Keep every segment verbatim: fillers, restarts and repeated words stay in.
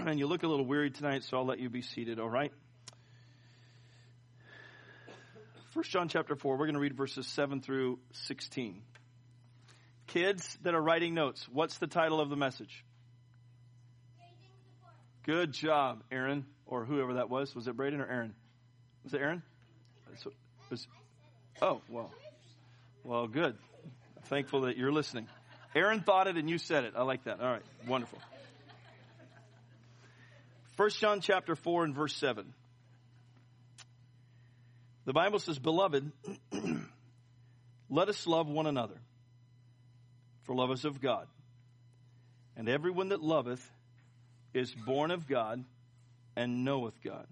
and you look a little weary tonight, so I'll let you be seated, all right? First John chapter four, we're going to read verses seven through sixteen. Kids that are writing notes, what's the title of the message? Good job, Aaron, or whoever that was. Was it Braden or Aaron? Was it Aaron? So, was, oh, well. Well, good. Thankful that you're listening. Aaron thought it and you said it. I like that. All right, wonderful. First John chapter four and verse seven. The Bible says, Beloved, let us love one another, for love is of God. And everyone that loveth is born of God and knoweth God.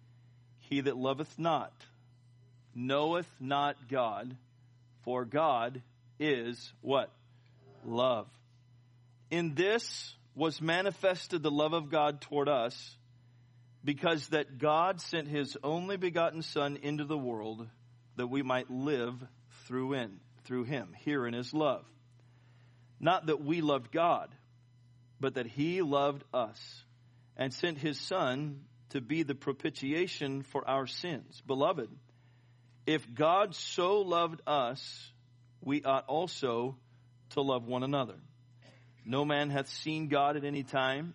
He that loveth not knoweth not God, for God is what? Love. In this was manifested the love of God toward us, because that God sent his only begotten Son into the world that we might live through in, through him. Herein is love. Not that we loved God, but that he loved us and sent his Son to be the propitiation for our sins. Beloved, if God so loved us, we ought also to love one another. No man hath seen God at any time.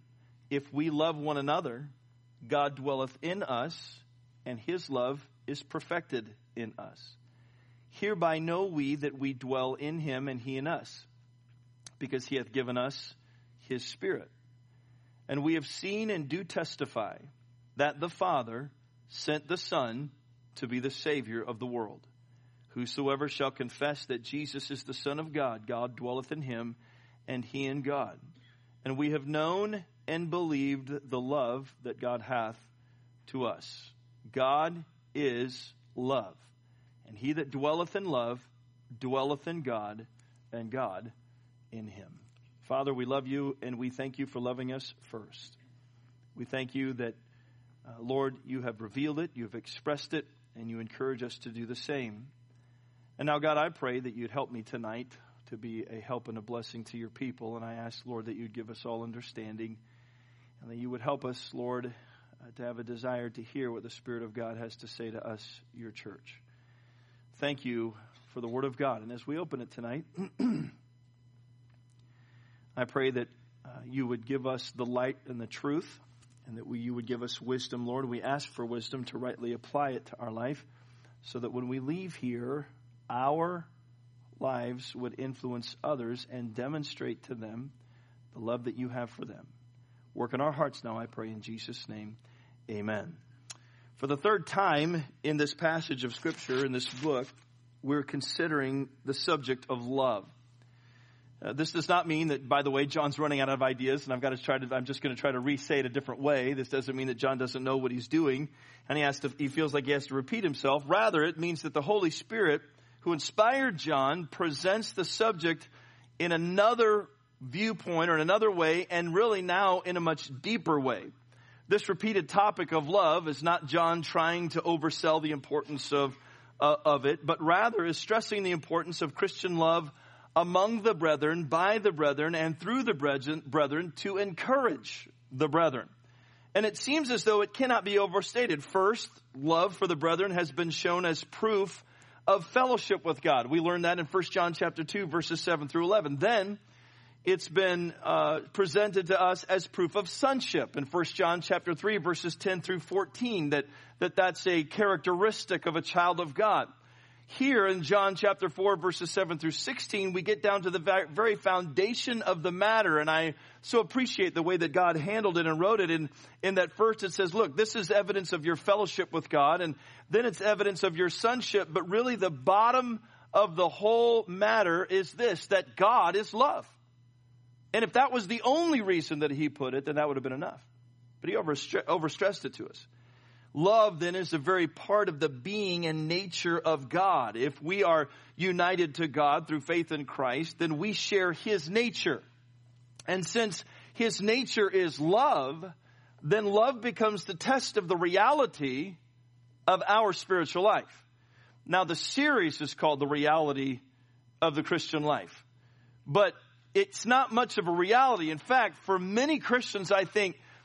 If we love one another, God dwelleth in us, and his love is perfected in us. Hereby know we that we dwell in him and he in us, because he hath given us his Spirit. And we have seen and do testify that the Father sent the Son to be the Savior of the world. Whosoever shall confess that Jesus is the Son of God, God dwelleth in him, and he in God. And we have known and believed the love that God hath to us. God is love. And he that dwelleth in love dwelleth in God, and God in him. Father, we love you, and we thank you for loving us first. We thank you that, uh, Lord, you have revealed it, you have expressed it, and you encourage us to do the same. And now, God, I pray that you'd help me tonight to be a help and a blessing to your people. And I ask, Lord, that you'd give us all understanding, and that you would help us, Lord, uh, to have a desire to hear what the Spirit of God has to say to us, your church. Thank you for the Word of God. And as we open it tonight, I pray that uh, you would give us the light and the truth, and that we, you would give us wisdom, Lord. We ask for wisdom to rightly apply it to our life, so that when we leave here, our lives would influence others and demonstrate to them the love that you have for them. Work in our hearts now, I pray in Jesus' name. Amen. For the third time in this passage of Scripture, in this book, we're considering the subject of love. Uh, this does not mean that, by the way, John's running out of ideas, and I've got to try to. I'm just going to try to re-say it a different way. This doesn't mean that John doesn't know what he's doing, and he has to. He feels like he has to repeat himself. Rather, it means that the Holy Spirit, who inspired John, presents the subject in another viewpoint or in another way, and really now in a much deeper way. This repeated topic of love is not John trying to oversell the importance of uh, of it, but rather is stressing the importance of Christian love among the brethren, by the brethren, and through the brethren, to encourage the brethren. And it seems as though it cannot be overstated. First, love for the brethren has been shown as proof of fellowship with God. We learned that in First John chapter two, verses seven through eleven. Then, it's been uh, presented to us as proof of sonship in First John chapter three, verses ten through fourteen, that, that that's a characteristic of a child of God. Here in John chapter four, verses seven through sixteen, we get down to the very foundation of the matter. And I so appreciate the way that God handled it and wrote it. In, in that first it says, look, this is evidence of your fellowship with God. And then it's evidence of your sonship. But really the bottom of the whole matter is this, that God is love. And if that was the only reason that he put it, then that would have been enough. But he overstre- overstressed it to us. Love, then, is a very part of the being and nature of God. If we are united to God through faith in Christ, then we share his nature. And since his nature is love, then love becomes the test of the reality of our spiritual life. Now, the series is called The Reality of the Christian Life. But it's not much of a reality. In fact, for many Christians, I think,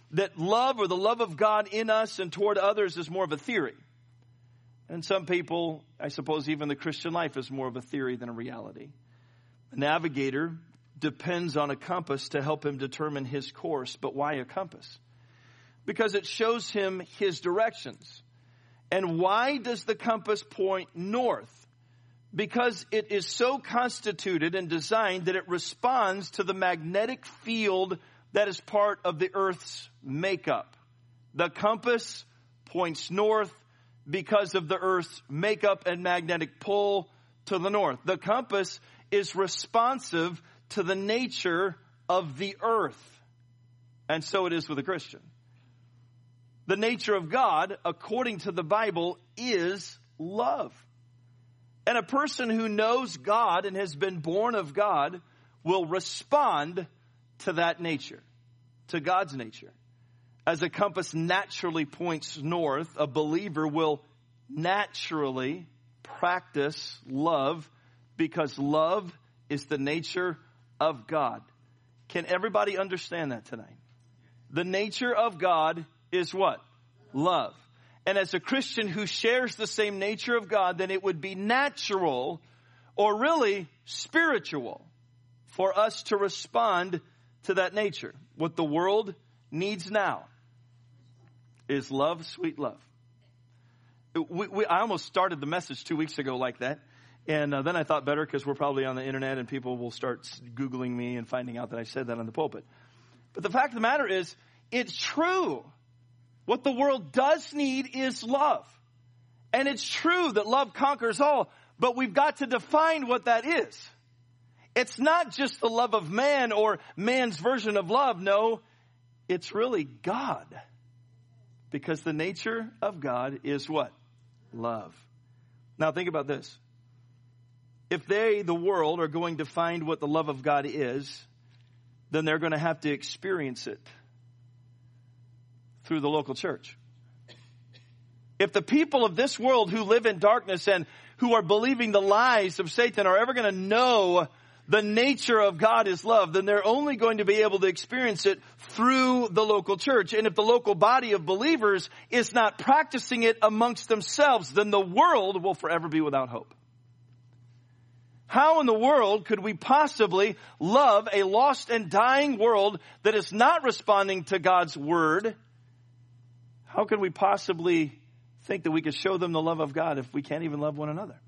that love or the love of God in us and toward others is more of a theory. And some people, I suppose even the Christian life is more of a theory than a reality. A navigator depends on a compass to help him determine his course. But why a compass? Because it shows him his directions. And why does the compass point north? Because it is so constituted and designed that it responds to the magnetic field that is part of the earth's makeup. The compass points north because of the earth's makeup and magnetic pull to the north. The compass is responsive to the nature of the earth. And so it is with a Christian. The nature of God, according to the Bible, is love. And a person who knows God and has been born of God will respond to that nature, to God's nature. As a compass naturally points north, a believer will naturally practice love because love is the nature of God. Can everybody understand that tonight? The nature of God is what? Love. And as a Christian who shares the same nature of God, then it would be natural or really spiritual for us to respond to that nature. What the world needs now is love, sweet love. We, we, I almost started the message two weeks ago like that. And uh, then I thought better because we're probably on the internet and people will start Googling me and finding out that I said that on the pulpit. But the fact of the matter is, it's true. What the world does need is love. And it's true that love conquers all, but we've got to define what that is. It's not just the love of man or man's version of love. No, it's really God. Because the nature of God is what? Love. Now think about this. If they, the world, are going to find what the love of God is, then they're going to have to experience it through the local church. If the people of this world who live in darkness and who are believing the lies of Satan are ever going to know the nature of God is love, then they're only going to be able to experience it through the local church. And if the local body of believers is not practicing it amongst themselves, then the world will forever be without hope. How in the world could we possibly love a lost and dying world that is not responding to God's word? How can we possibly think that we could show them the love of God if we can't even love one another?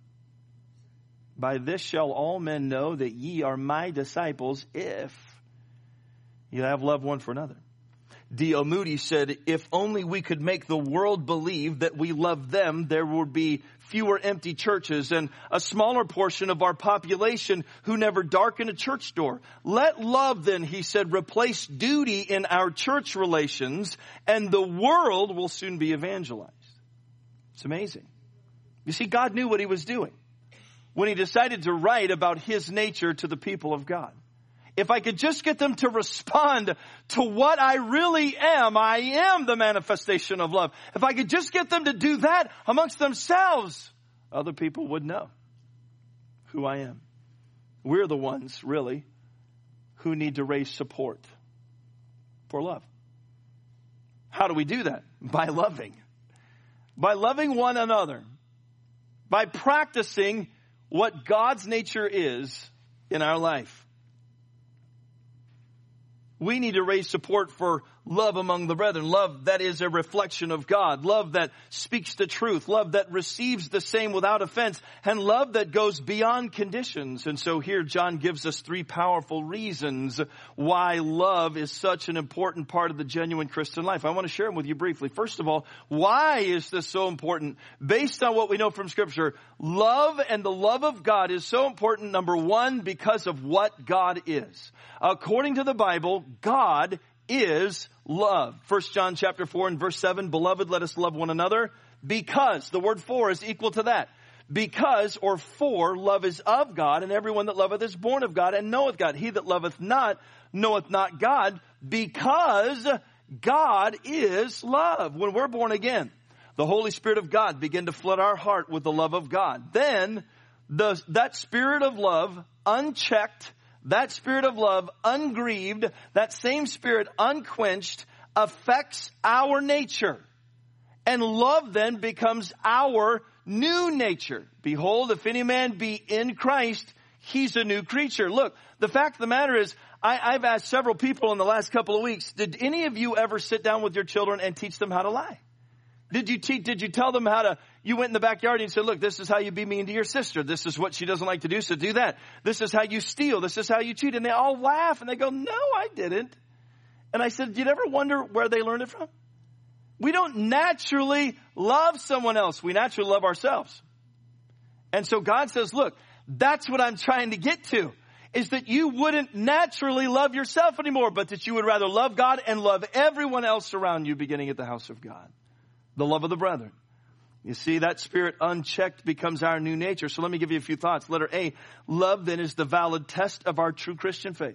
By this shall all men know that ye are my disciples if you have love one for another. D L Moody said, if only we could make the world believe that we love them, there would be fewer empty churches and a smaller portion of our population who never darken a church door. Let love then, he said, replace duty in our church relations, and the world will soon be evangelized. It's amazing. You see, God knew what he was doing when he decided to write about his nature to the people of God. If I could just get them to respond to what I really am, I am the manifestation of love. If I could just get them to do that amongst themselves, other people would know who I am. We're the ones, really, who need to raise support for love. How do we do that? By loving. By loving one another. By practicing what God's nature is in our life. We need to raise support for love among the brethren. Love that is a reflection of God. Love that speaks the truth. Love that receives the same without offense. And love that goes beyond conditions. And so here John gives us three powerful reasons why love is such an important part of the genuine Christian life. I want to share them with you briefly. First of all, why is this so important? Based on what we know from Scripture, love and the love of God is so important, number one, because of what God is. According to the Bible, God is love. First John chapter four and verse seven, beloved, let us love one another because, the word for is equal to that. Because, or for, love is of God, and everyone that loveth is born of God and knoweth God. He that loveth not, knoweth not God, because God is love. When we're born again, the Holy Spirit of God begin to flood our heart with the love of God. Then, the, that spirit of love, unchecked, that spirit of love, ungrieved, that same spirit, unquenched, affects our nature. And love then becomes our new nature. Behold, if any man be in Christ, he's a new creature. Look, the fact of the matter is, I, I've asked several people in the last couple of weeks, did any of you ever sit down with your children and teach them how to lie? Did you teach, did you tell them how to, you went in the backyard and you said, look, this is how you be mean to your sister. This is what she doesn't like to do, so do that. This is how you steal. This is how you cheat. And they all laugh and they go, no, I didn't. And I said, did you ever wonder where they learned it from? We don't naturally love someone else. We naturally love ourselves. And so God says, look, that's what I'm trying to get to, is that you wouldn't naturally love yourself anymore, but that you would rather love God and love everyone else around you, beginning at the house of God. The love of the brethren. You see, that spirit unchecked becomes our new nature. So let me give you a few thoughts. Letter A, love then is the valid test of our true Christian faith.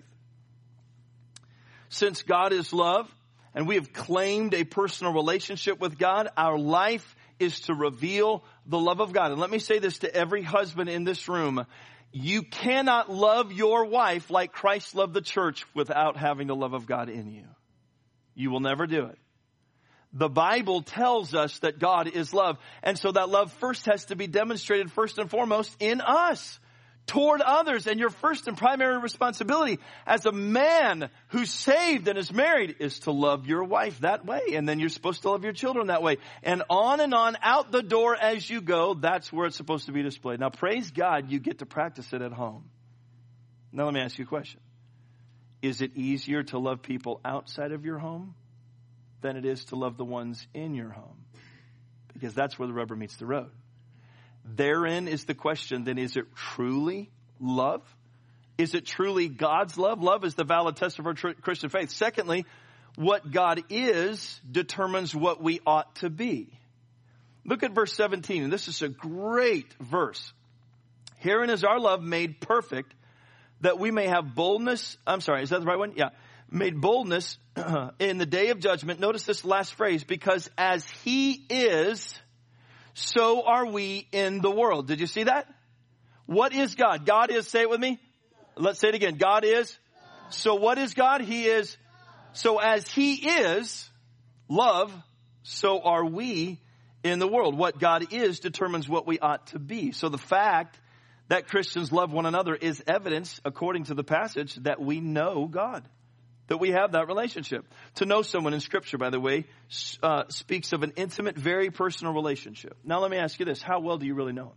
Since God is love, and we have claimed a personal relationship with God, our life is to reveal the love of God. And let me say this to every husband in this room. You cannot love your wife like Christ loved the church without having the love of God in you. You will never do it. The Bible tells us that God is love. And so that love first has to be demonstrated first and foremost in us, toward others. And your first and primary responsibility as a man who's saved and is married is to love your wife that way. And then you're supposed to love your children that way. And on and on, out the door as you go, that's where it's supposed to be displayed. Now, praise God, you get to practice it at home. Now, let me ask you a question. Is it easier to love people outside of your home than it is to love the ones in your home? Because that's where the rubber meets the road. Therein is the question, then, is it truly love? Is it truly God's love? Love is the valid test of our tr- Christian faith. Secondly, what God is determines what we ought to be. Look at verse seventeen, and this is a great verse. Herein is our love made perfect, that we may have boldness. I'm sorry, is that the right one? Yeah. Made boldness in the day of judgment. Notice this last phrase, because as he is, so are we in the world. Did you see that? What is God? God is, say it with me. Let's say it again. God is. So what is God? He is. So as he is love, so are we in the world. What God is determines what we ought to be. So the fact that Christians love one another is evidence, according to the passage, that we know God. That we have that relationship. To know someone in Scripture, by the way, uh, speaks of an intimate, very personal relationship. Now let me ask you this. How well do you really know him?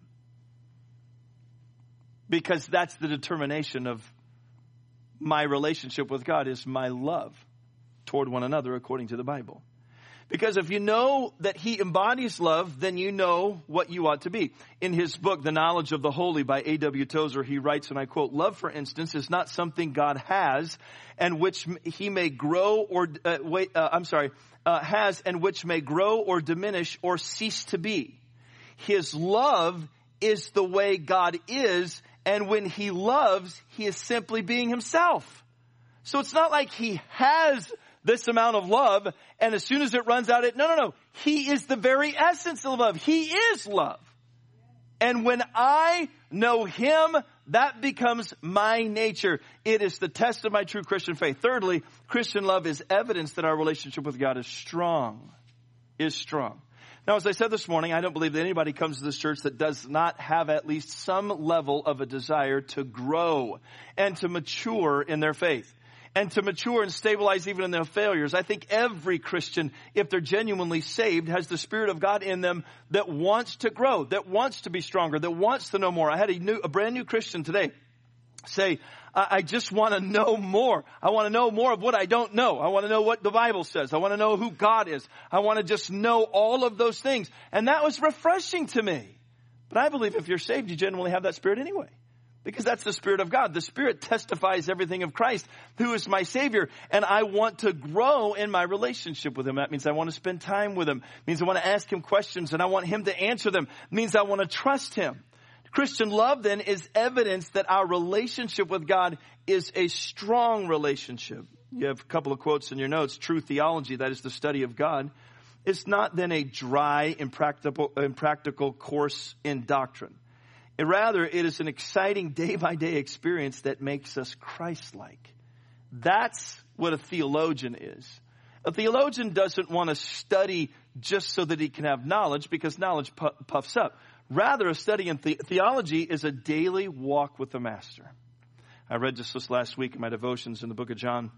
Because that's the determination of my relationship with God, is my love toward one another according to the Bible. Because if you know that he embodies love, then you know what you ought to be. In his book, The Knowledge of the Holy by A W Tozer, he writes, and I quote, love, for instance, is not something God has and which he may grow or, uh, wait, uh, I'm sorry, uh, has and which may grow or diminish or cease to be. His love is the way God is, and when he loves, he is simply being himself. So it's not like he has this amount of love, and as soon as it runs out, it, no, no, no. He is the very essence of love. He is love. And when I know him, that becomes my nature. It is the test of my true Christian faith. Thirdly, Christian love is evidence that our relationship with God is strong. Is strong. Now, as I said this morning, I don't believe that anybody comes to this church that does not have at least some level of a desire to grow and to mature in their faith. And to mature and stabilize even in their failures. I think every Christian, if they're genuinely saved, has the Spirit of God in them that wants to grow, that wants to be stronger, that wants to know more. I had a new, a brand new Christian today say, I, I just want to know more. I want to know more of what I don't know. I want to know what the Bible says. I want to know who God is. I want to just know all of those things. And that was refreshing to me. But I believe if you're saved, you genuinely have that Spirit anyway. Because that's the Spirit of God. The Spirit testifies everything of Christ, who is my Savior. And I want to grow in my relationship with him. That means I want to spend time with him. It means I want to ask him questions and I want him to answer them. It means I want to trust him. Christian love then is evidence that our relationship with God is a strong relationship. You have a couple of quotes in your notes. True theology, that is the study of God, is not then a dry, impractical, impractical course in doctrine. And rather, it is an exciting day-by-day experience that makes us Christ-like. That's what a theologian is. A theologian doesn't want to study just so that he can have knowledge, because knowledge pu- puffs up. Rather, a study in the- theology is a daily walk with the Master. I read just this last week in my devotions in the book of John,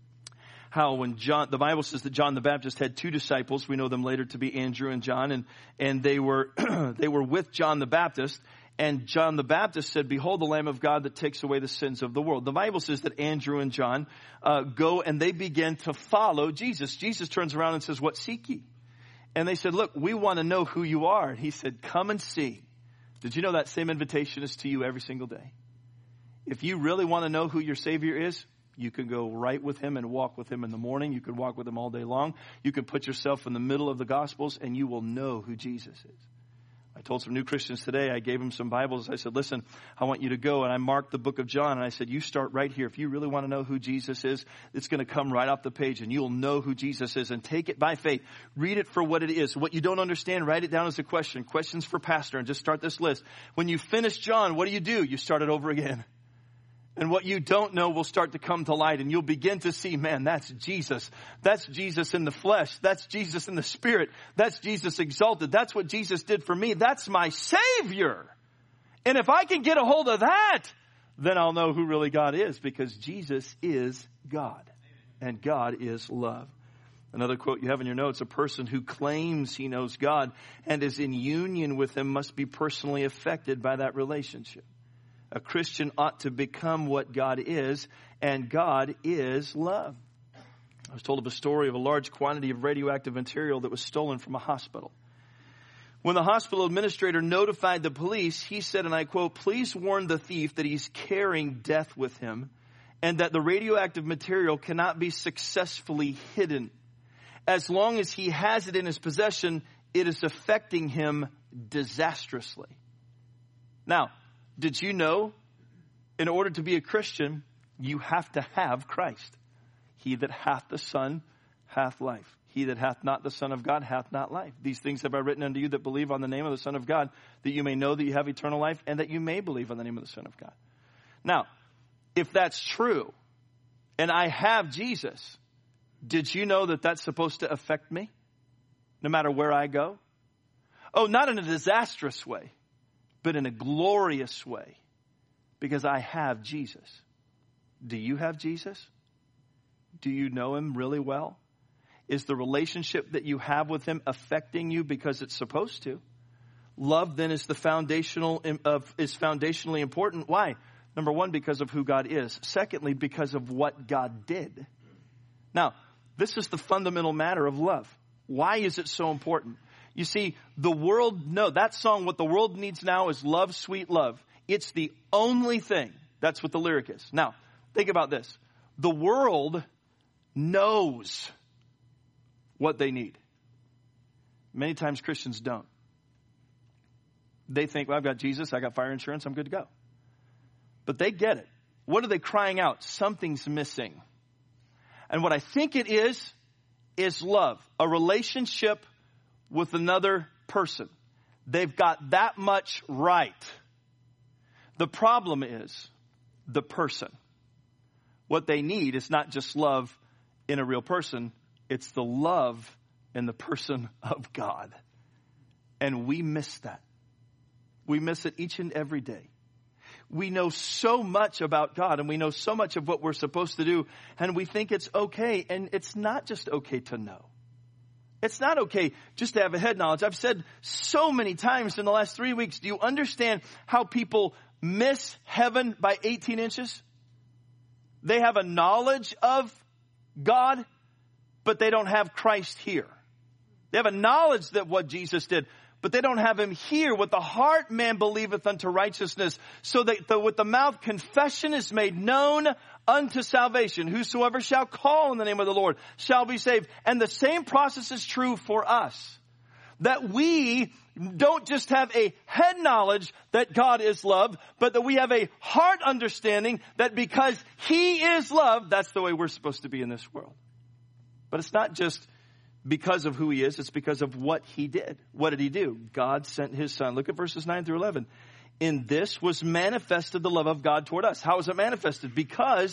how when John, the Bible says that John the Baptist had two disciples. We know them later to be Andrew and John, and, and they were, they were with John the Baptist. And John the Baptist said, "Behold the Lamb of God that takes away the sins of the world." The Bible says that Andrew and John uh, go and they begin to follow Jesus. Jesus turns around and says, "What seek ye?" And they said, "Look, we want to know who you are." And he said, "Come and see." Did you know that same invitation is to you every single day? If you really want to know who your Savior is, you can go right with him and walk with him in the morning. You can walk with him all day long. You can put yourself in the middle of the Gospels and you will know who Jesus is. I told some new Christians today, I gave them some Bibles. I said, "Listen, I want you to go." And I marked the book of John. And I said, "You start right here. If you really want to know who Jesus is, it's going to come right off the page. And you'll know who Jesus is. And take it by faith. Read it for what it is. What you don't understand, write it down as a question. Questions for pastor. And just start this list. When you finish John, what do you do? You start it over again. And what you don't know will start to come to light. And you'll begin to see, man, that's Jesus. That's Jesus in the flesh. That's Jesus in the spirit. That's Jesus exalted. That's what Jesus did for me. That's my Savior. And if I can get a hold of that, then I'll know who really God is, because Jesus is God. And God is love. Another quote you have in your notes: "A person who claims he knows God and is in union with him must be personally affected by that relationship." A Christian ought to become what God is, and God is love. I was told of a story of a large quantity of radioactive material that was stolen from a hospital. When the hospital administrator notified the police, he said, and I quote, "Please warn the thief that he's carrying death with him and that the radioactive material cannot be successfully hidden. As long as he has it in his possession, it is affecting him disastrously." Now, did you know, in order to be a Christian, you have to have Christ? "He that hath the Son hath life. He that hath not the Son of God hath not life. These things have I written unto you that believe on the name of the Son of God, that you may know that you have eternal life, and that you may believe on the name of the Son of God." Now, if that's true, and I have Jesus, did you know that that's supposed to affect me, no matter where I go? Oh, not in a disastrous way, but in a glorious way, because I have Jesus. Do you have Jesus? Do you know him really well? Is the relationship that you have with him affecting you because it's supposed to? Love then is the foundational of is foundationally important. Why? Number one, because of who God is. Secondly, because of what God did. Now, this is the fundamental matter of love. Why is it so important? You see, the world, no, that song, "What the World Needs Now is Love, Sweet Love." It's the only thing. That's what the lyric is. Now, think about this. The world knows what they need. Many times Christians don't. They think, "Well, I've got Jesus, I got fire insurance, I'm good to go." But they get it. What are they crying out? Something's missing. And what I think it is, is love. A relationship with another person. They've got that much right. The problem is the person. What they need is not just love in a real person. It's the love in the person of God. And we miss that. We miss it each and every day. We know so much about God, and we know so much of what we're supposed to do, and we think it's okay. And it's not just okay to know. It's not okay just to have a head knowledge. I've said so many times in the last three weeks, do you understand how people miss heaven by eighteen inches? They have a knowledge of God, but they don't have Christ here. They have a knowledge that what Jesus did, but they don't have him here. With the heart man believeth unto righteousness, so that the, with the mouth confession is made known unto salvation. Whosoever shall call on the name of the Lord shall be saved. And the same process is true for us. That we don't just have a head knowledge that God is love, but that we have a heart understanding that because he is love, that's the way we're supposed to be in this world. But it's not just because of who he is, it's because of what he did. What did he do? God sent his Son. Look at verses nine through eleven. "In this was manifested the love of God toward us." How was it manifested? Because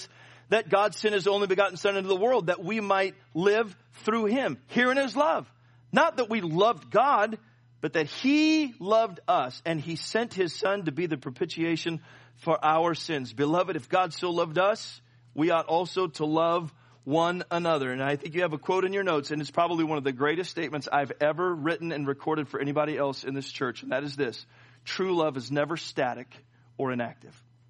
that God sent his only begotten Son into the world, that we might live through him. Herein is love. Not that we loved God, but that he loved us, and he sent his Son to be the propitiation for our sins. Beloved, if God so loved us, we ought also to love one another. And I think you have a quote in your notes, and it's probably one of the greatest statements I've ever written and recorded for anybody else in this church, and that is this: true love is never static or inactive.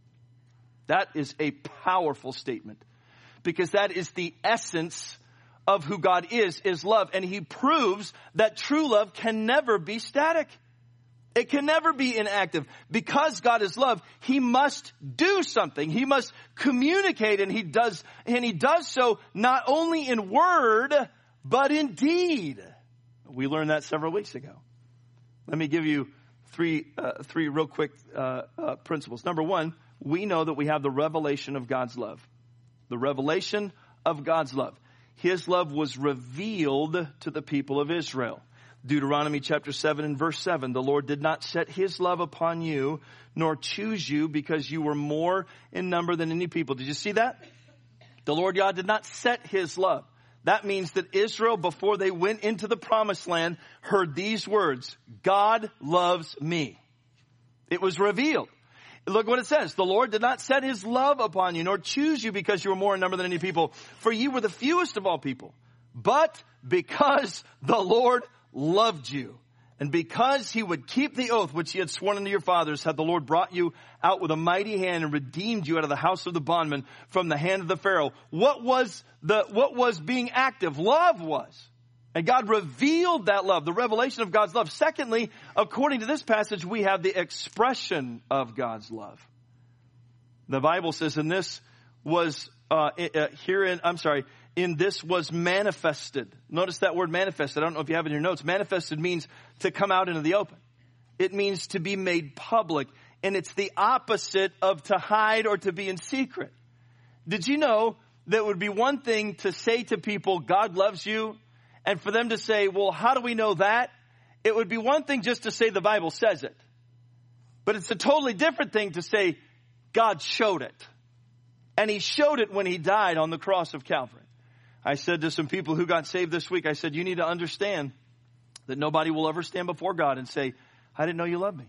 That is a powerful statement, because that is the essence of who God is, is love. And he proves that true love can never be static. It can never be inactive. Because God is love, he must do something. He must communicate, and he does, and he does so not only in word, but in deed. We learned that several weeks ago. Let me give you three, uh, three real quick uh, uh, principles. Number one, we know that we have the revelation of God's love. The revelation of God's love. His love was revealed to the people of Israel. Deuteronomy chapter seven and verse seven. The Lord did not set his love upon you, nor choose you, because you were more in number than any people. Did you see that? The Lord God did not set his love. That means that Israel, before they went into the promised land, heard these words: God loves me. It was revealed. Look what it says. The Lord did not set his love upon you, nor choose you because you were more in number than any people. For you were the fewest of all people. But because the Lord loved you, and because he would keep the oath which he had sworn unto your fathers, had the Lord brought you out with a mighty hand and redeemed you out of the house of the bondman from the hand of the Pharaoh. What was the, what was being active? Love was. And God revealed that love, the revelation of God's love. Secondly, according to this passage, we have the expression of God's love. The Bible says, in this was, uh, uh, herein, I'm sorry, in this was manifested. Notice that word manifested. I don't know if you have it in your notes. Manifested means to come out into the open. It means to be made public. And it's the opposite of to hide or to be in secret. Did you know that it would be one thing to say to people, God loves you, and for them to say, well, how do we know that? It would be one thing just to say the Bible says it. But it's a totally different thing to say God showed it. And he showed it when he died on the cross of Calvary. I said to some people who got saved this week, I said, you need to understand that nobody will ever stand before God and say, I didn't know you loved me.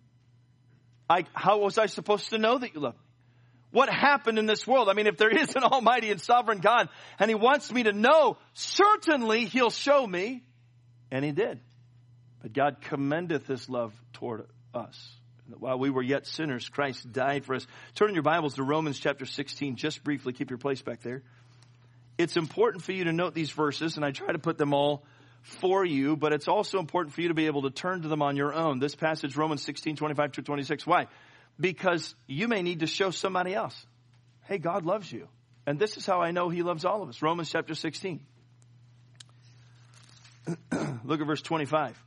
I, how was I supposed to know that you loved me? What happened in this world? I mean, if there is an almighty and sovereign God and he wants me to know, certainly he'll show me. And he did. But God commendeth his love toward us. While we were yet sinners, Christ died for us. Turn in your Bibles to Romans chapter sixteen. Just briefly, keep your place back there. It's important for you to note these verses, and I try to put them all for you, but it's also important for you to be able to turn to them on your own. This passage, Romans sixteen, twenty-five to twenty-six. Why? Because you may need to show somebody else, hey, God loves you. And this is how I know he loves all of us. Romans chapter sixteen. Look at verse twenty-five.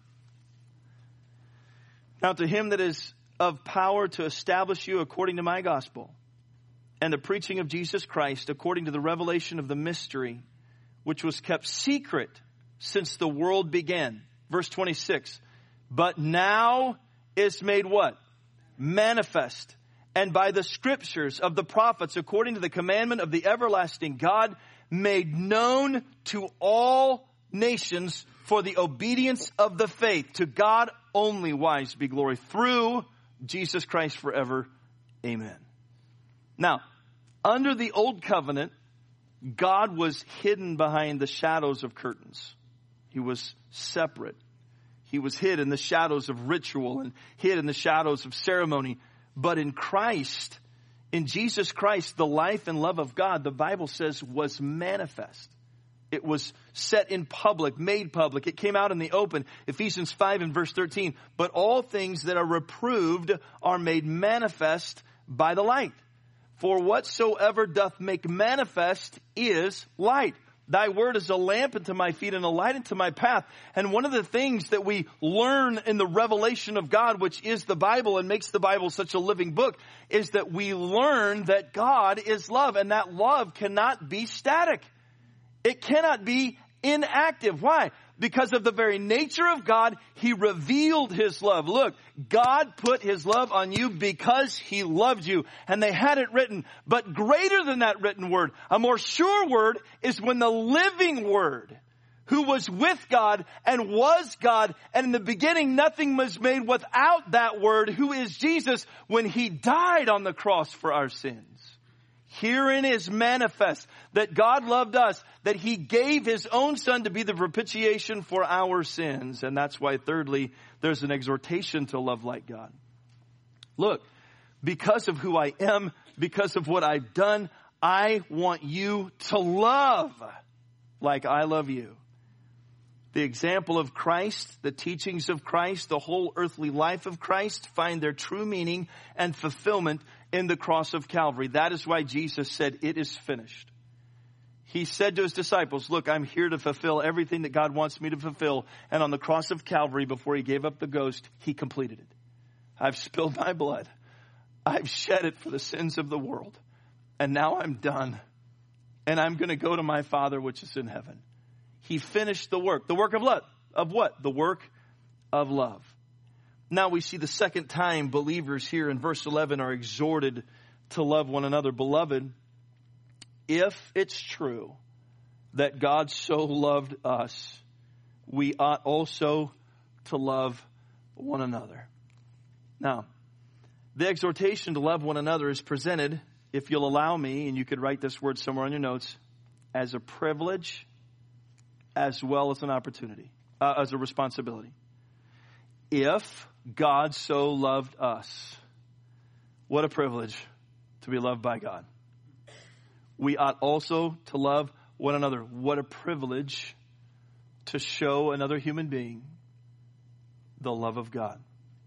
Now to him that is of power to establish you according to my gospel, and the preaching of Jesus Christ according to the revelation of the mystery, which was kept secret since the world began. Verse twenty-six. But now is made what? Manifest. And by the scriptures of the prophets, according to the commandment of the everlasting God, made known to all nations for the obedience of the faith. To God only wise be glory through Jesus Christ forever. Amen. Now, under the old covenant, God was hidden behind the shadows of curtains. He was separate. He was hid in the shadows of ritual and hid in the shadows of ceremony. But in Christ, in Jesus Christ, the life and love of God, the Bible says, was manifest. It was set in public, made public. It came out in the open. Ephesians five and verse thirteen. But all things that are reproved are made manifest by the light. For whatsoever doth make manifest is light. Thy word is a lamp unto my feet and a light unto my path. And one of the things that we learn in the revelation of God, which is the Bible and makes the Bible such a living book, is that we learn that God is love, and that love cannot be static. It cannot be inactive. Why? Because of the very nature of God, he revealed his love. Look, God put his love on you because he loved you. And they had it written. But greater than that written word, a more sure word, is when the living word, who was with God and was God, and in the beginning nothing was made without that word, who is Jesus, when he died on the cross for our sins. Herein is manifest that God loved us, that he gave his own son to be the propitiation for our sins. And that's why, thirdly, there's an exhortation to love like God. Look, because of who I am, because of what I've done, I want you to love like I love you. The example of Christ, the teachings of Christ, the whole earthly life of Christ find their true meaning and fulfillment in the cross of Calvary. That is why Jesus said, it is finished. He said to his disciples, look, I'm here to fulfill everything that God wants me to fulfill. And on the cross of Calvary, before he gave up the ghost, he completed it. I've spilled my blood. I've shed it for the sins of the world. And now I'm done. And I'm going to go to my Father, which is in heaven. He finished the work. The work of love. Of what? The work of love. Now we see the second time believers here in verse eleven are exhorted to love one another. Beloved, if it's true that God so loved us, we ought also to love one another. Now, the exhortation to love one another is presented, if you'll allow me, and you could write this word somewhere on your notes, as a privilege as well as an opportunity, uh, as a responsibility. If God so loved us, what a privilege to be loved by God. We ought also to love one another. What a privilege to show another human being the love of God.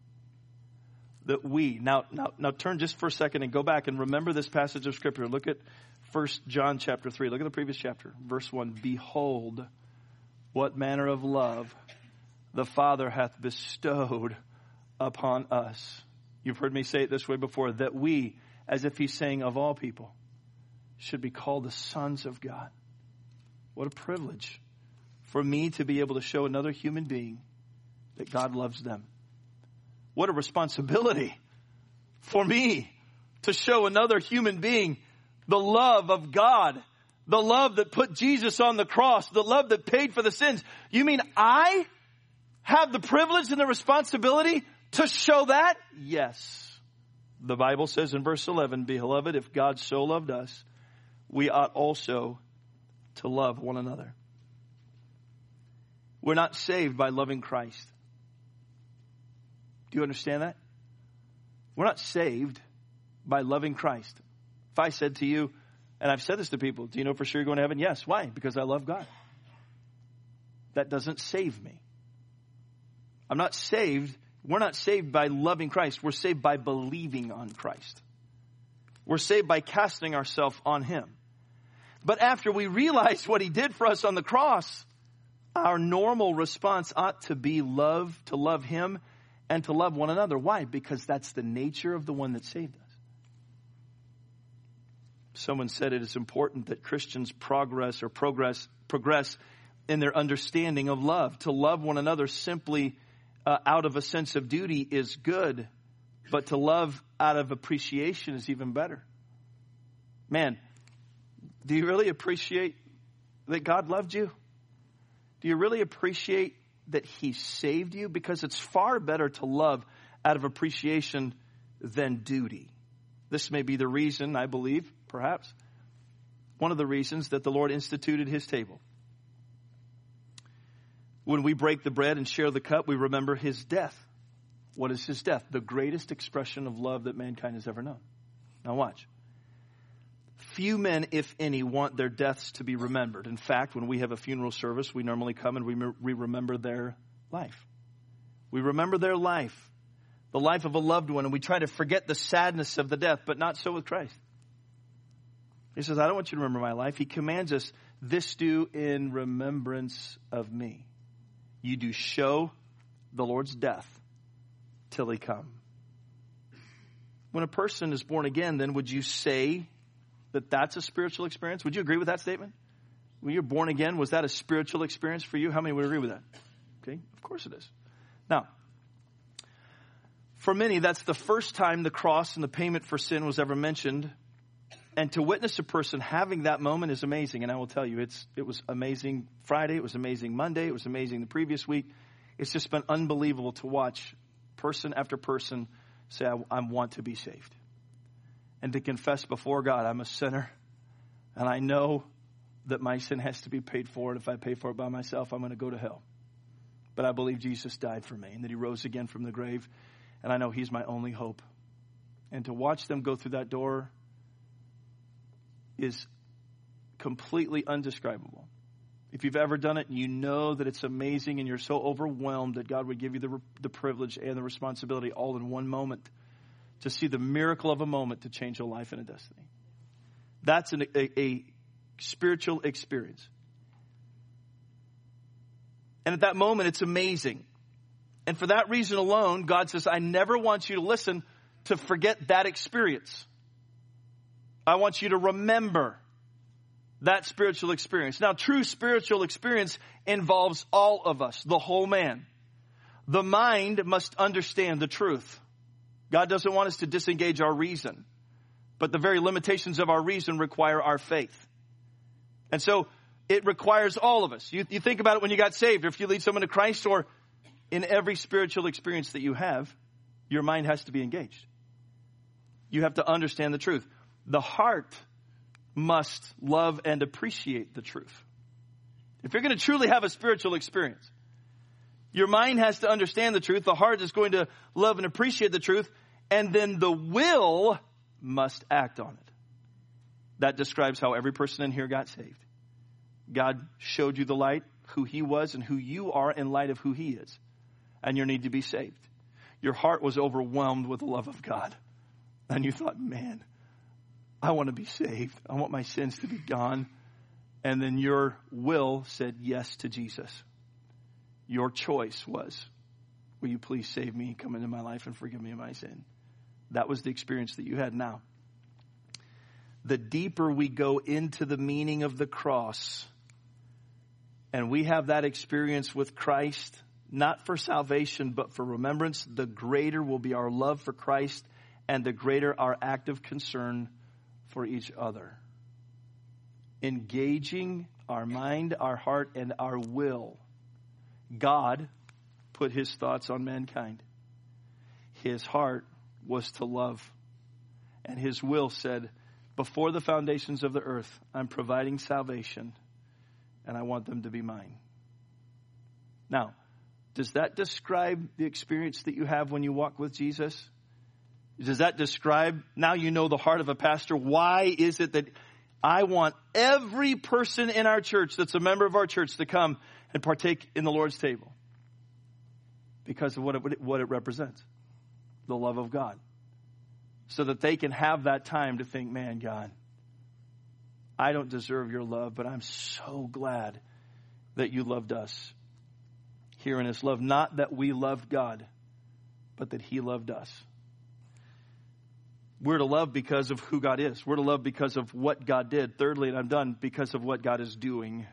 That we, now, now, now turn just for a second and go back and remember this passage of Scripture. Look at First John chapter three. Look at the previous chapter, verse one. Behold, what manner of love the Father hath bestowed upon us. You've heard me say it this way before, that we, as if he's saying of all people, should be called the sons of God. What a privilege for me to be able to show another human being that God loves them. What a responsibility for me to show another human being the love of God. The love that put Jesus on the cross. The love that paid for the sins. You mean I have the privilege and the responsibility to show that? Yes. The Bible says in verse eleven, Beloved, if God so loved us, we ought also to love one another. We're not saved by loving Christ. Do you understand that? We're not saved by loving Christ. If I said to you, and I've said this to people, do you know for sure you're going to heaven? Yes. Why? Because I love God. That doesn't save me. I'm not saved. We're not saved by loving Christ. We're saved by believing on Christ. We're saved by casting ourselves on him. But after we realize what he did for us on the cross, our normal response ought to be love, to love him and to love one another. Why? Because that's the nature of the one that saved us. Someone said it is important that Christians progress or progress progress in their understanding of love. To love one another simply uh, out of a sense of duty is good, but to love out of appreciation is even better. Man, do you really appreciate that God loved you? Do you really appreciate that he saved you? Because it's far better to love out of appreciation than duty. This may be the reason, I believe, perhaps, one of the reasons that the Lord instituted his table. When we break the bread and share the cup, we remember his death. What is his death? The greatest expression of love that mankind has ever known. Now watch. Few men, if any, want their deaths to be remembered. In fact, when we have a funeral service, we normally come and we, we remember their life. We remember their life, the life of a loved one, and we try to forget the sadness of the death, but not so with Christ. He says, I don't want you to remember my life. He commands us, this do in remembrance of me. You do show the Lord's death till he come. When a person is born again, then would you say that that's a spiritual experience? Would you agree with that statement? When you're born again, was that a spiritual experience for you? How many would agree with that? Okay, of course it is. Now, for many, that's the first time the cross and the payment for sin was ever mentioned. And to witness a person having that moment is amazing. And I will tell you, it's it was amazing Friday. It was amazing Monday. It was amazing the previous week. It's just been unbelievable to watch person after person say, I, I want to be saved. And to confess before God, I'm a sinner. And I know that my sin has to be paid for. And if I pay for it by myself, I'm going to go to hell. But I believe Jesus died for me and that he rose again from the grave. And I know he's my only hope. And to watch them go through that door is completely undescribable. If you've ever done it, you know that it's amazing and you're so overwhelmed that God would give you the, the privilege and the responsibility all in one moment to see the miracle of a moment to change a life and a destiny. That's an, a, a spiritual experience. And at that moment, it's amazing. And for that reason alone, God says, I never want you to listen to forget that experience. I want you to remember that spiritual experience. Now, true spiritual experience involves all of us, the whole man. The mind must understand the truth. God doesn't want us to disengage our reason, but the very limitations of our reason require our faith. And so it requires all of us. You, you think about it when you got saved, or if you lead someone to Christ, or in every spiritual experience that you have, your mind has to be engaged. You have to understand the truth. The heart must love and appreciate the truth. If you're going to truly have a spiritual experience, your mind has to understand the truth. The heart is going to love and appreciate the truth. And then the will must act on it. That describes how every person in here got saved. God showed you the light, who he was and who you are in light of who he is. And you need to be saved. Your heart was overwhelmed with the love of God. And you thought, man, I want to be saved. I want my sins to be gone. And then your will said yes to Jesus. Your choice was, will you please save me, come into my life and forgive me of my sin? That was the experience that you had. Now, the deeper we go into the meaning of the cross, and we have that experience with Christ, not for salvation, but for remembrance, the greater will be our love for Christ and the greater our active concern for each other. Engaging our mind, our heart, and our will. God put his thoughts on mankind. His heart was to love. And his will said, before the foundations of the earth, I'm providing salvation, and I want them to be mine. Now, does that describe the experience that you have when you walk with Jesus? Does that describe, now you know the heart of a pastor, why is it that I want every person in our church that's a member of our church to come and partake in the Lord's table? Because of what it, what it represents. The love of God. So that they can have that time to think, man, God, I don't deserve your love, but I'm so glad that you loved us. Here in his love, not that we loved God, but that he loved us. We're to love because of who God is. We're to love because of what God did. Thirdly, and I'm done, because of what God is doing.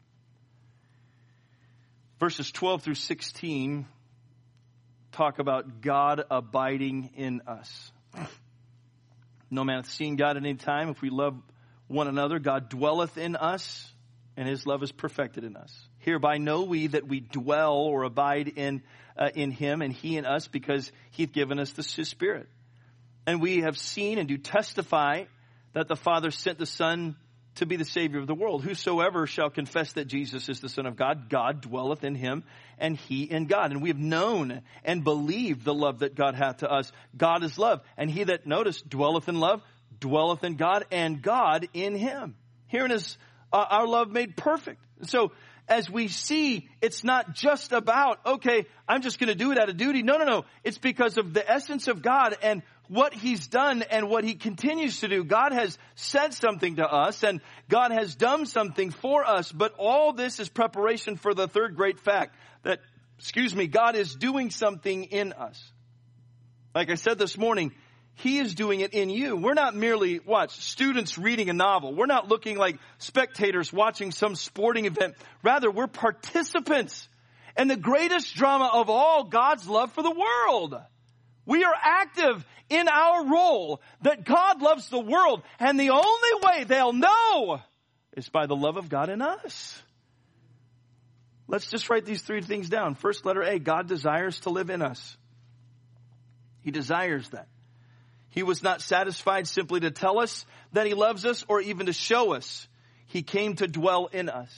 Verses twelve through sixteen talk about God abiding in us. No man hath seen God at any time. If we love one another, God dwelleth in us, and his love is perfected in us. Hereby know we that we dwell or abide in uh, in him, and he in us, because he hath given us this, his Spirit. And we have seen and do testify that the Father sent the Son to be the Savior of the world. Whosoever shall confess that Jesus is the Son of God, God dwelleth in him, and he in God. And we have known and believed the love that God hath to us. God is love. And he that, notice, dwelleth in love, dwelleth in God, and God in him. Herein is uh, our love made perfect. So as we see, it's not just about, okay, I'm just going to do it out of duty. No, no, no. It's because of the essence of God and what he's done and what he continues to do. God has said something to us and God has done something for us. But all this is preparation for the third great fact that, excuse me, God is doing something in us. Like I said this morning, He is doing it in you. We're not merely, watch, students reading a novel. We're not looking like spectators watching some sporting event. Rather, we're participants in the greatest drama of all, God's love for the world. We are active in our role that God loves the world. And the only way they'll know is by the love of God in us. Let's just write these three things down. First, letter A, God desires to live in us. He desires that. He was not satisfied simply to tell us that he loves us or even to show us. He came to dwell in us.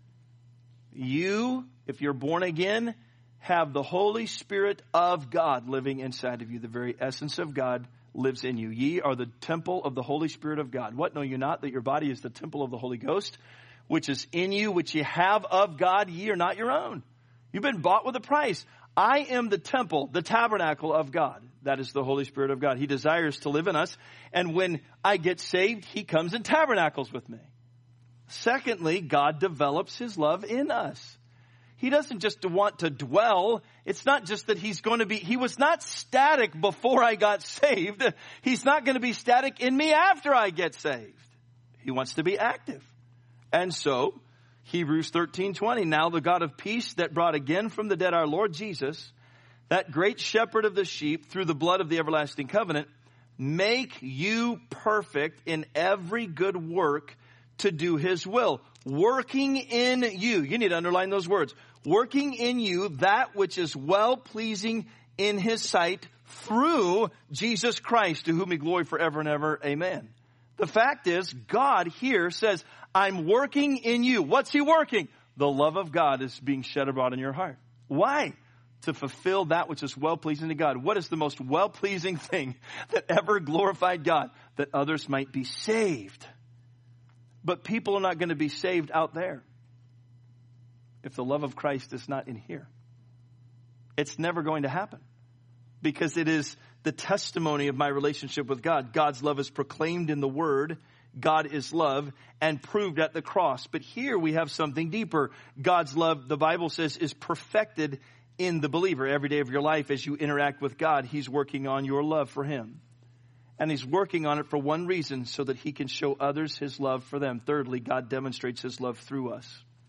You, if you're born again, have the Holy Spirit of God living inside of you. The very essence of God lives in you. Ye are the temple of the Holy Spirit of God. What, know you not that your body is the temple of the Holy Ghost, which is in you, which ye have of God? Ye are not your own. You've been bought with a price. I am the temple, the tabernacle of God. That is the Holy Spirit of God. He desires to live in us. And when I get saved, he comes and tabernacles with me. Secondly, God develops his love in us. He doesn't just want to dwell. It's not just that he's going to be, he was not static before I got saved. He's not going to be static in me after I get saved. He wants to be active. And so, Hebrews thirteen twenty, now the God of peace that brought again from the dead our Lord Jesus, that great shepherd of the sheep, through the blood of the everlasting covenant, make you perfect in every good work to do his will. Working in you. You need to underline those words. Working in you that which is well-pleasing in his sight through Jesus Christ, to whom be glory forever and ever. Amen. The fact is, God here says, I'm working in you. What's he working? The love of God is being shed abroad in your heart. Why? To fulfill that which is well-pleasing to God. What is the most well-pleasing thing that ever glorified God? That others might be saved. But people are not going to be saved out there if the love of Christ is not in here. It's never going to happen, because it is the testimony of my relationship with God. God's love is proclaimed in the Word. God is love, and proved at the cross. But here we have something deeper. God's love, the Bible says, is perfected in the believer. Every day of your life, as you interact with God, he's working on your love for him. And he's working on it for one reason, so that he can show others his love for them. Thirdly, God demonstrates his love through us.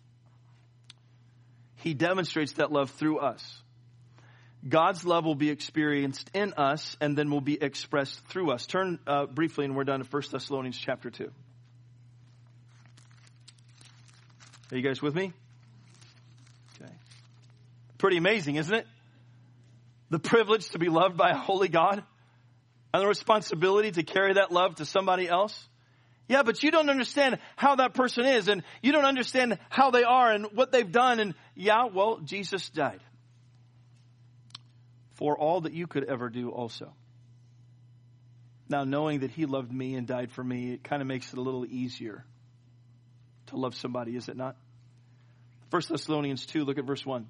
He demonstrates that love through us. God's love will be experienced in us and then will be expressed through us. Turn uh, briefly, and we're done, to First Thessalonians chapter two. Are you guys with me? Okay. Pretty amazing, isn't it? The privilege to be loved by a holy God and the responsibility to carry that love to somebody else. Yeah, but you don't understand how that person is, and you don't understand how they are and what they've done. And yeah, well, Jesus died for all that you could ever do also. Now, knowing that he loved me and died for me, it kind of makes it a little easier to love somebody, is it not? First Thessalonians two, look at verse one.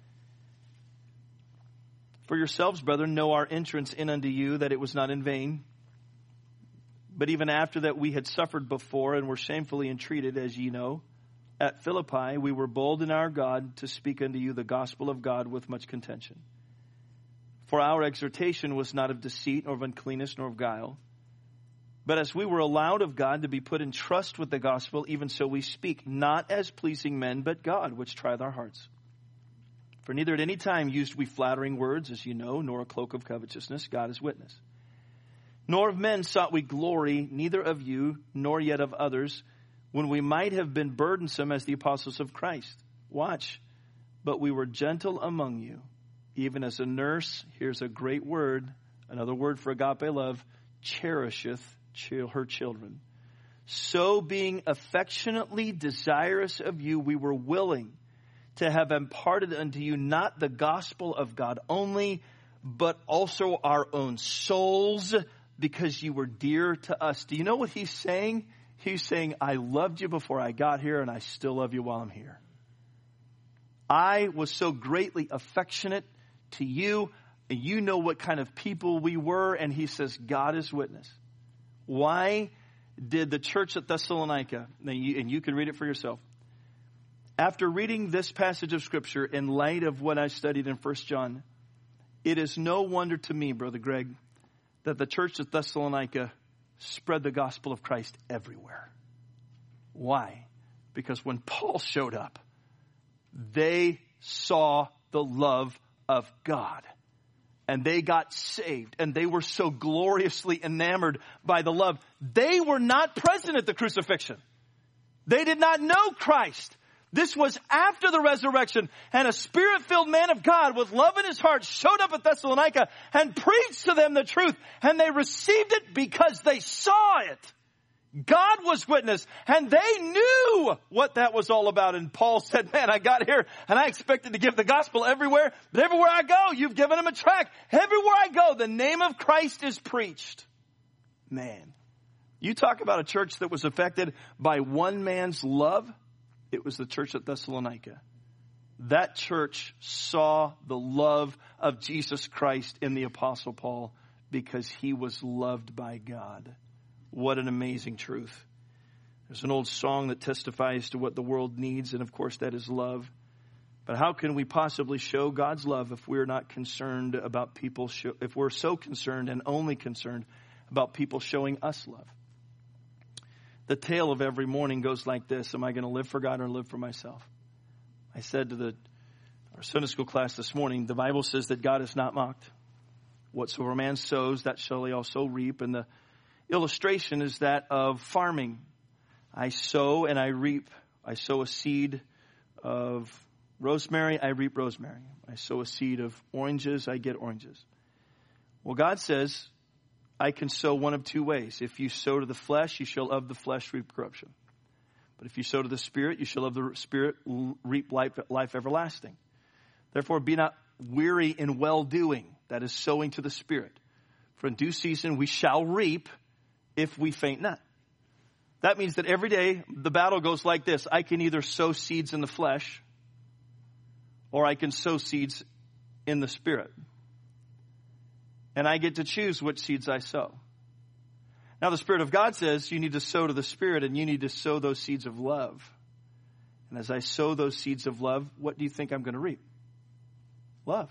For yourselves, brethren, know our entrance in unto you, that it was not in vain. But even after that we had suffered before and were shamefully entreated, as ye know, at Philippi we were bold in our God to speak unto you the gospel of God with much contention. For our exhortation was not of deceit, nor of uncleanness, nor of guile. But as we were allowed of God to be put in trust with the gospel, even so we speak, not as pleasing men, but God, which trieth our hearts. For neither at any time used we flattering words, as you know, nor a cloak of covetousness, God is witness. Nor of men sought we glory, neither of you, nor yet of others, when we might have been burdensome as the apostles of Christ. Watch. But we were gentle among you, even as a nurse, here's a great word, another word for agape love, cherisheth her children. So being affectionately desirous of you, we were willing to have imparted unto you not the gospel of God only, but also our own souls, because you were dear to us. Do you know what he's saying? He's saying, I loved you before I got here, and I still love you while I'm here. I was so greatly affectionate to you, and you know what kind of people we were. And he says, God is witness. Why did the church at Thessalonica, and you, and you can read it for yourself, after reading this passage of Scripture in light of what I studied in First John, it is no wonder to me, Brother Greg, that the church at Thessalonica spread the gospel of Christ everywhere. Why? Because when Paul showed up, they saw the love of God. And they got saved. And they were so gloriously enamored by the love. They were not present at the crucifixion. They did not know Christ. This was after the resurrection. And a spirit-filled man of God with love in his heart showed up at Thessalonica and preached to them the truth. And they received it because they saw it. God was witness, and they knew what that was all about. And Paul said, man, I got here and I expected to give the gospel everywhere, but everywhere I go, you've given them a tract. Everywhere I go, the name of Christ is preached. Man, you talk about a church that was affected by one man's love. It was the church at Thessalonica. That church saw the love of Jesus Christ in the Apostle Paul because he was loved by God. What an amazing truth. There's an old song that testifies to what the world needs, and of course that is love. But how can we possibly show God's love if we're not concerned about people, show, if we're so concerned and only concerned about people showing us love? The tale of every morning goes like this. Am I going to live for God or live for myself? I said to the our Sunday school class this morning, the Bible says that God is not mocked. Whatsoever a man sows, that shall he also reap. And the illustration is that of farming. I sow and I reap. I sow a seed of rosemary, I reap rosemary. I sow a seed of oranges, I get oranges. Well, God says I can sow one of two ways. If you sow to the flesh, you shall of the flesh reap corruption. But if you sow to the Spirit, you shall of the Spirit reap life, life everlasting. Therefore, be not weary in well-doing. That is sowing to the Spirit. For in due season we shall reap if we faint not. That means that every day the battle goes like this. I can either sow seeds in the flesh or I can sow seeds in the Spirit. And I get to choose which seeds I sow. Now the Spirit of God says you need to sow to the Spirit and you need to sow those seeds of love. And as I sow those seeds of love, what do you think I'm going to reap? Love.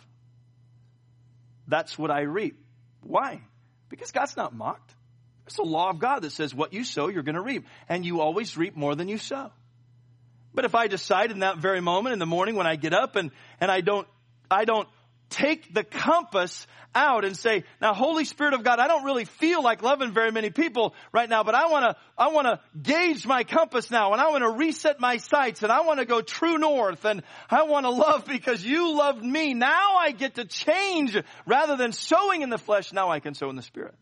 That's what I reap. Why? Because God's not mocked. It's the law of God that says what you sow, you're going to reap. And you always reap more than you sow. But if I decide in that very moment in the morning when I get up and, and I don't, I don't take the compass out and say, now, Holy Spirit of God, I don't really feel like loving very many people right now, but I want to, I want to gauge my compass now and I want to reset my sights and I want to go true north and I want to love because you loved me. Now I get to change rather than sowing in the flesh. Now I can sow in the Spirit.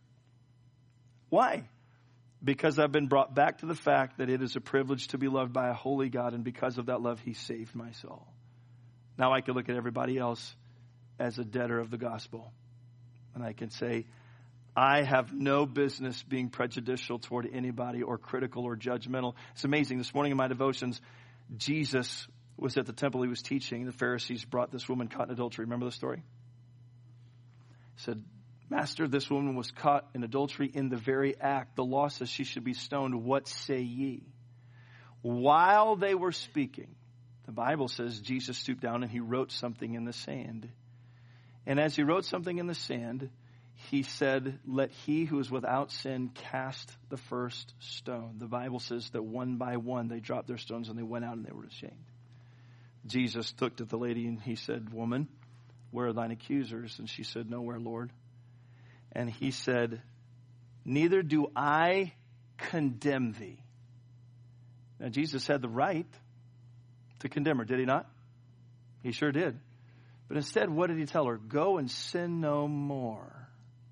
Why? Because I've been brought back to the fact that it is a privilege to be loved by a holy God, and because of that love, He saved my soul. Now I can look at everybody else as a debtor of the gospel, and I can say, I have no business being prejudicial toward anybody or critical or judgmental. It's amazing. This morning in my devotions, Jesus was at the temple. He was teaching. The Pharisees brought this woman caught in adultery. Remember the story? He said, Master, this woman was caught in adultery in the very act. The law says she should be stoned. What say ye? While they were speaking, the Bible says Jesus stooped down and He wrote something in the sand. And as He wrote something in the sand, He said, let he who is without sin cast the first stone. The Bible says that one by one they dropped their stones and they went out and they were ashamed. Jesus looked at the lady and He said, woman, where are thine accusers? And she said, nowhere, Lord. And He said, neither do I condemn thee. Now, Jesus had the right to condemn her, did He not? He sure did. But instead, what did He tell her? Go and sin no more.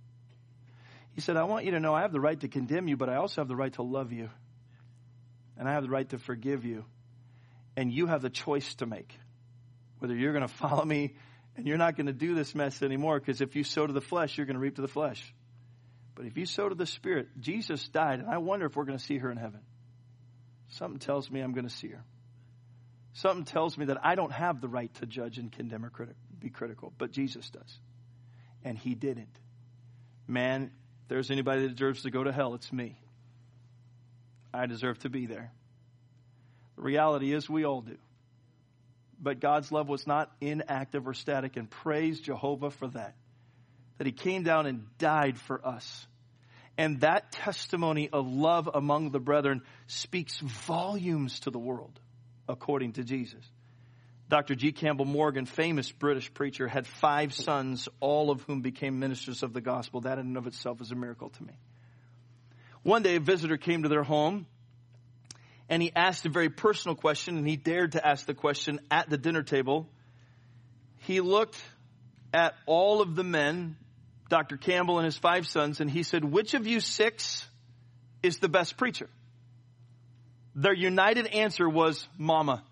He said, I want you to know I have the right to condemn you, but I also have the right to love you. And I have the right to forgive you. And you have the choice to make. Whether you're going to follow me and you're not going to do this mess anymore, because if you sow to the flesh, you're going to reap to the flesh. But if you sow to the Spirit, Jesus died, and I wonder if we're going to see her in heaven. Something tells me I'm going to see her. Something tells me that I don't have the right to judge and condemn or criti- be critical, but Jesus does. And He didn't. Man, if there's anybody that deserves to go to hell, it's me. I deserve to be there. The reality is we all do. But God's love was not inactive or static, and praise Jehovah for that. that he came down and died for us. And that testimony of love among the brethren speaks volumes to the world, according to Jesus. Doctor G. Campbell Morgan, famous British preacher, had five sons, all of whom became ministers of the gospel. That in and of itself is a miracle to me. One day a visitor came to their home, and he asked a very personal question, and he dared to ask the question at the dinner table. He looked at all of the men, Doctor Campbell and his five sons, and he said, which of you six is the best preacher? Their united answer was, Mama.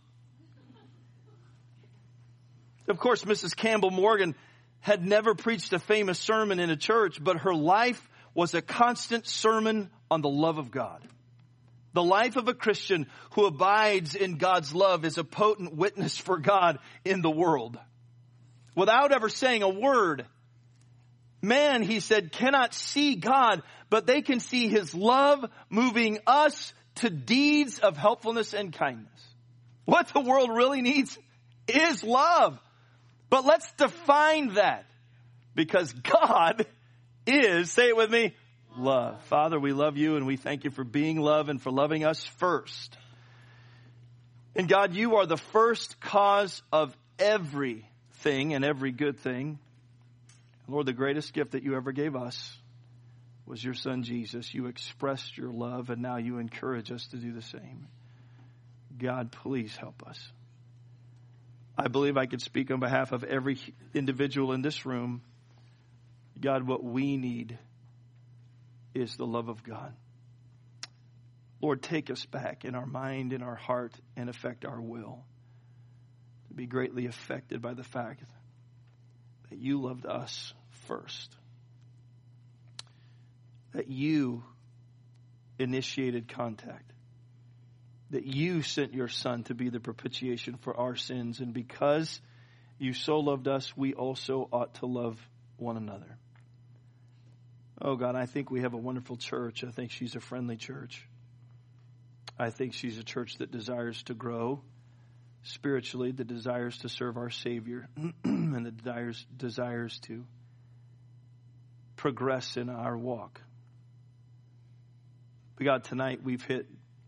Of course, Missus Campbell Morgan had never preached a famous sermon in a church, but her life was a constant sermon on the love of God. The life of a Christian who abides in God's love is a potent witness for God in the world. Without ever saying a word, man, he said, cannot see God, but they can see his love moving us to deeds of helpfulness and kindness. What the world really needs is love. But let's define that, because God is, say it with me, love. Father, we love you and we thank you for being love and for loving us first. And God, you are the first cause of everything and every good thing. Lord, the greatest gift that you ever gave us was your son Jesus. You expressed your love and now you encourage us to do the same. God, please help us. I believe I could speak on behalf of every individual in this room. God, what we need is the love of God. Lord, take us back in our mind, in our heart, and affect our will to be greatly affected by the fact that you loved us first. That you initiated contact. That you sent your son to be the propitiation for our sins. And because you so loved us, we also ought to love one another. Oh God, I think we have a wonderful church. I think she's a friendly church. I think she's a church that desires to grow spiritually, that desires to serve our Savior, and that desires, desires to progress in our walk. But God, tonight we've hit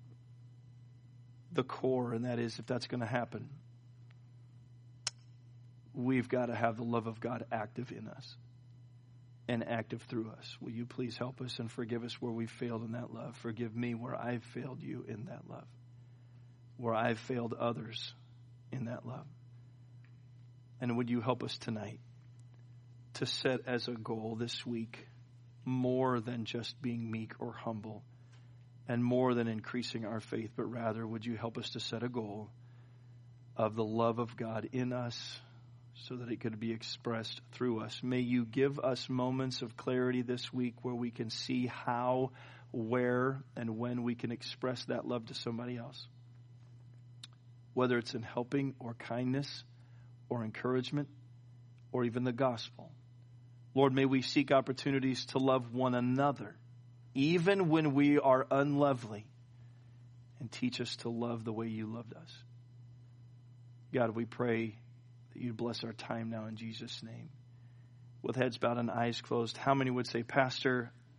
the core, and that is, if that's going to happen, we've got to have the love of God active in us and active through us. Will you please help us and forgive us where we failed in that love? Forgive me where I've failed you in that love, where I've failed others in that love. And would you help us tonight to set as a goal this week more than just being meek or humble, and more than increasing our faith, but rather would you help us to set a goal of the love of God in us so that it could be expressed through us. May you give us moments of clarity this week where we can see how, where, and when we can express that love to somebody else. Whether it's in helping or kindness or encouragement or even the gospel. Lord, may we seek opportunities to love one another even when we are unlovely, and teach us to love the way you loved us. God, we pray that you bless our time now in Jesus' name. With heads bowed and eyes closed, how many would say, Pastor,